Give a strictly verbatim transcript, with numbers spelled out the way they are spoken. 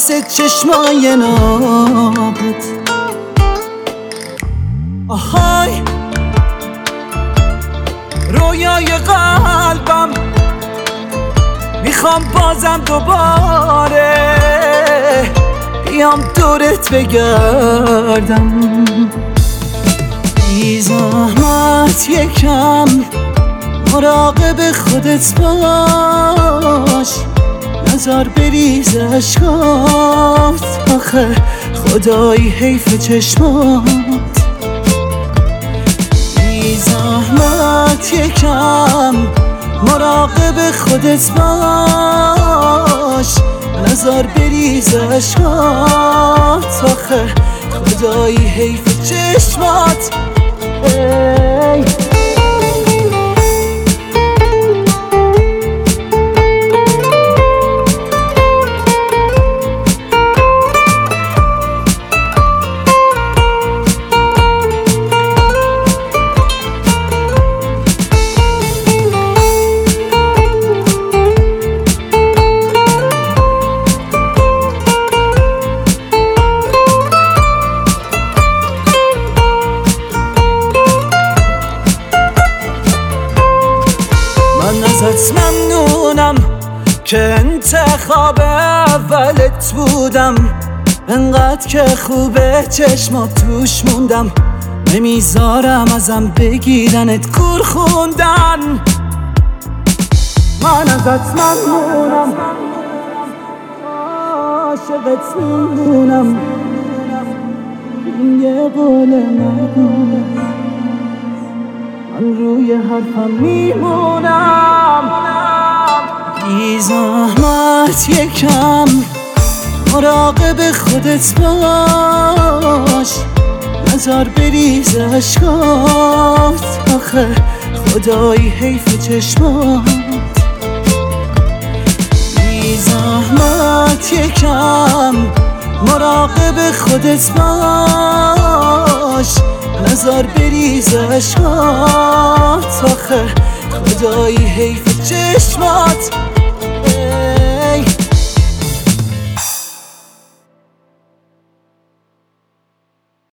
واسه چشمای نابت. آهای رویای قلبم، میخوام بازم دوباره بیام دورت بگردم. بی زحمت یکم مراقب خودت باش، نزار بریز اشکات، آخه خدایی حیف چشمات. بی زحمت یکم مراقب خودت باش، نزار بریز اشکات، آخه خدایی حیف چشمات. ای ازت ممنونم که انتخاب اولت بودم، انقدر که خوبه چشمات توش موندم، نمیذارم ازم بگیرنت کور خوندن. من ازت ممنونم، عاشقت میمونم، این یه قول نداره، من روی حرفم میمونم. بی زحمت یکم مراقب خودت باش، نزار بریز اشکات، آخه خدایی حیف چشمات. بی زحمت یکم مراقب خودت باش، نزار بریز اشکات، آخه خدایی حیف چشمات.